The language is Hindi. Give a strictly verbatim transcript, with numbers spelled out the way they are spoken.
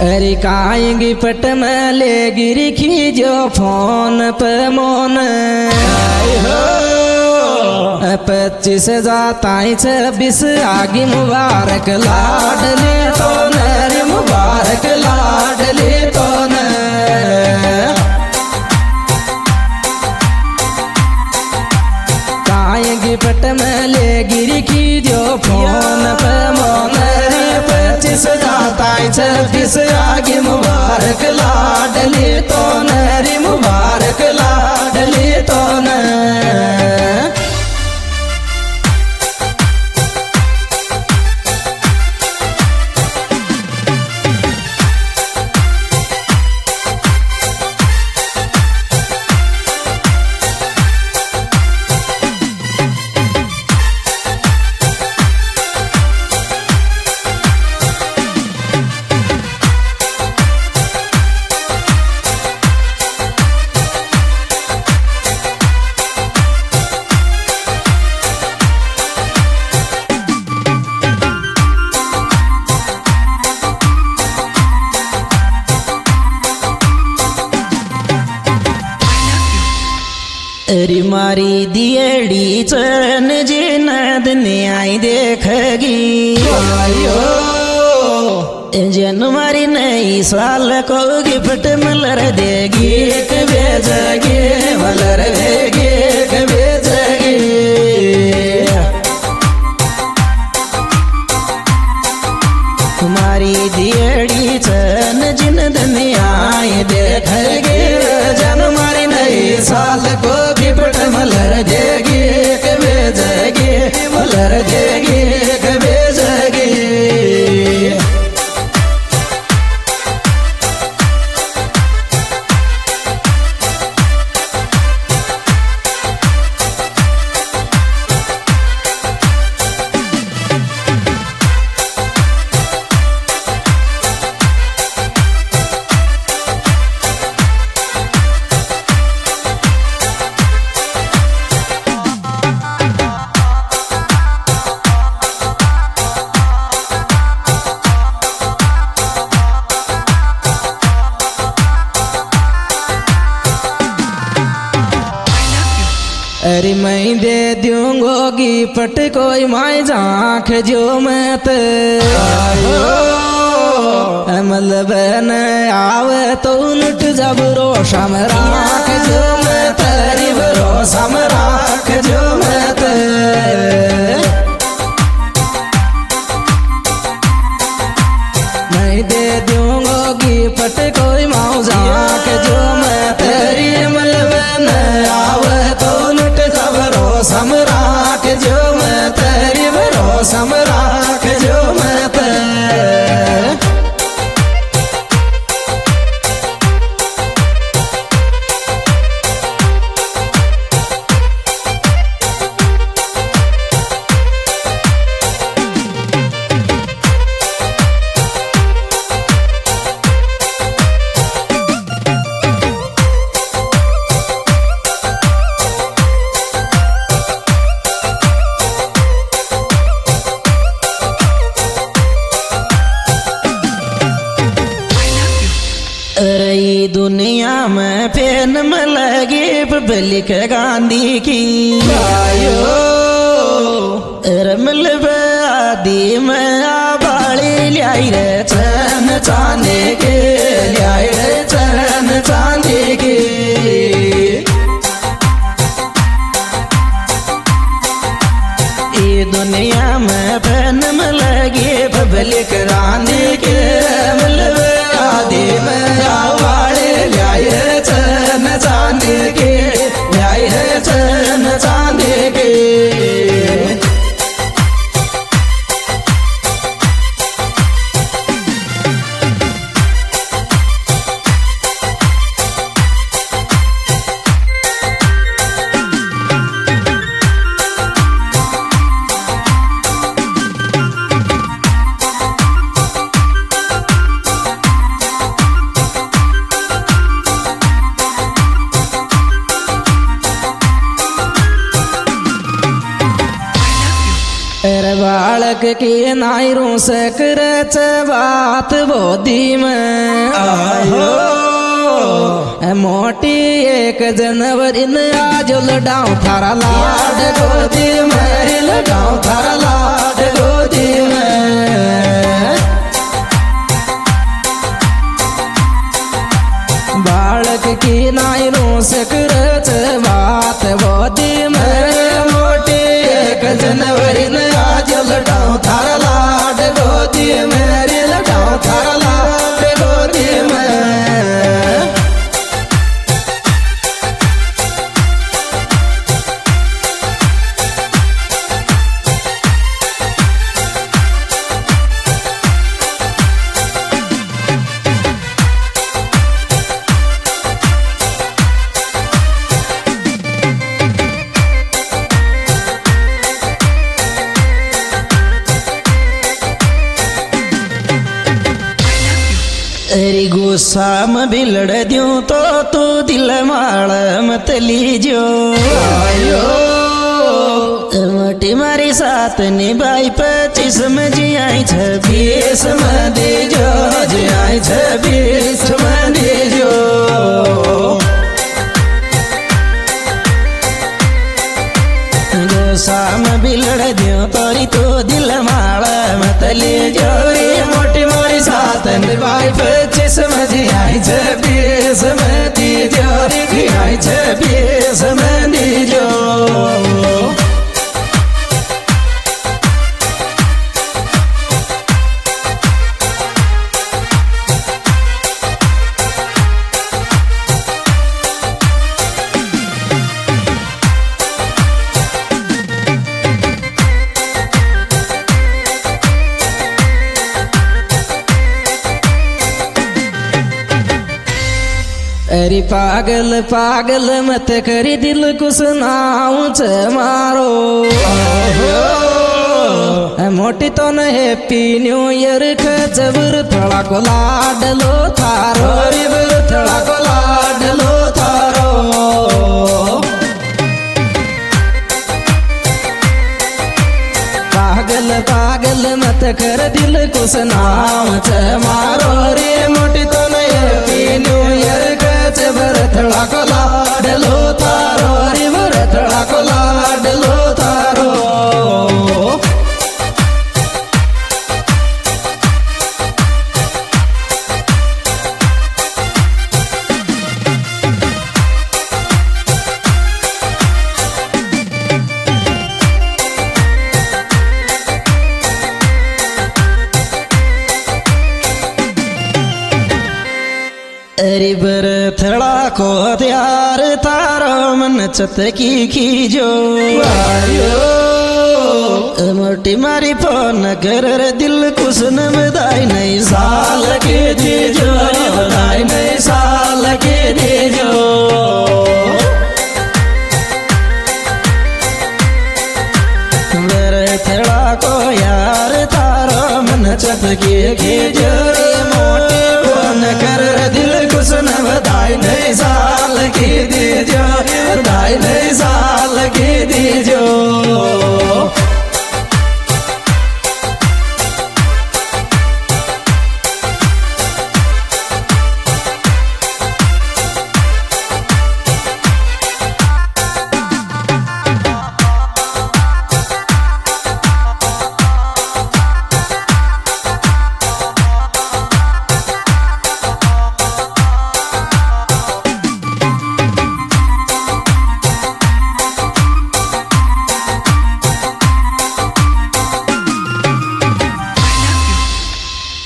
अरे काएंगी पट में ले गिरी खींचो फोन पे मोन पच्चीस जाता छब्बीस आगे मुबारक लाडले तो न मुबारक लाडले तो न काएंगी पट में ले गिरी खींचो फोन पे मोन पच्चीस जाता छब्बीस आगे मुबारक लाडले तो न मुबारक लाडले तो न अरे मारी दियड़ी चरण जी नद न्याय देखेगी जन मारी नई साल को गिफ्ट मलर देगी एक भेजेगी मलर देगी एक भेजेगी तुम्हारी दियड़ी चरण जिन न्याय देखेगी जन मारी नई साल को मलर देगी एक भेजेगी मलर देगी एक भेजेगी अरे मैं दे दूंगोगी पट कोई माई झांक जो मत मतलब न आवे तो लुट जब रोशा में राख जो मत भरोसा में राख जो मत मैं दे दूंगोगी पट कोई माऊ झांक जो मत मतलब न आवे तो भरोसम राख जो मैं तेरी भरोसम राख जो मैं तेरे दुनिया में पेन में लगी पब्लिक गांधी की आयो रमल आदि में आबाली लाई रे चरण चांदी के लाई रे चरण चांदी के ये दुनिया में पेन में लगी पब्लिक गांधी के रमल आदि में आबाली चरण चांदी के न्याय है चरण चांदी के बालक की नायरों से करे बात बोधी में आयो मोटी एक जनवरी न आज लडाऊं थारा लाड गोदी में लगाऊं थारा लाड गोदी में बालक की नायरों से करत बात गोदी में मोटी एक जनवरी न आज लडाऊं थारा लाड गोदी में लगाऊं थारा लाड गोदी में अरे गुस्सा में बिलड़ दूं तो तू दिल माल मत लीजो आयो मोटी मारी साथ निभाई पच्चीस में जी आई छब्बीस में दीजो जी आई छब्बीस में दीजो गुस्सा में बिलड़ दूं तोरी तू दिल माल मत लीजो मोटी मारी साथ निभाई पच्चीस में जी आई छब्बीस में दीजो जी आई छब्बीस में दीजो अरे पागल पागल मत करी दिल को सुनाऊं मारो मोटी तो न हैप्पी न्यू ईयर का जबर थोड़ा को लाडलो थारो रिवर थोड़ा को लाडलो थारो पागल पागल मत कर दिल को सुनाऊं मारो रे मोटी तो न हैप्पी न्यू ईयर थड़ा को लाडलो तारो रिवर थड़ा को लाडलो तारो अरे बर थड़ा को त्यार तारो मन चतकी खीजो आयो मोटी मारी फोन कर दिल कुछ न बधाई नहीं साल के दीजो बधाई नहीं साल के दीजो बर थड़ा को यार तारो मन चतकी खीजो मोटी फोन कर दिल कुछ न बधाई नहीं साल की दीजो बधाई नहीं साल की दीजो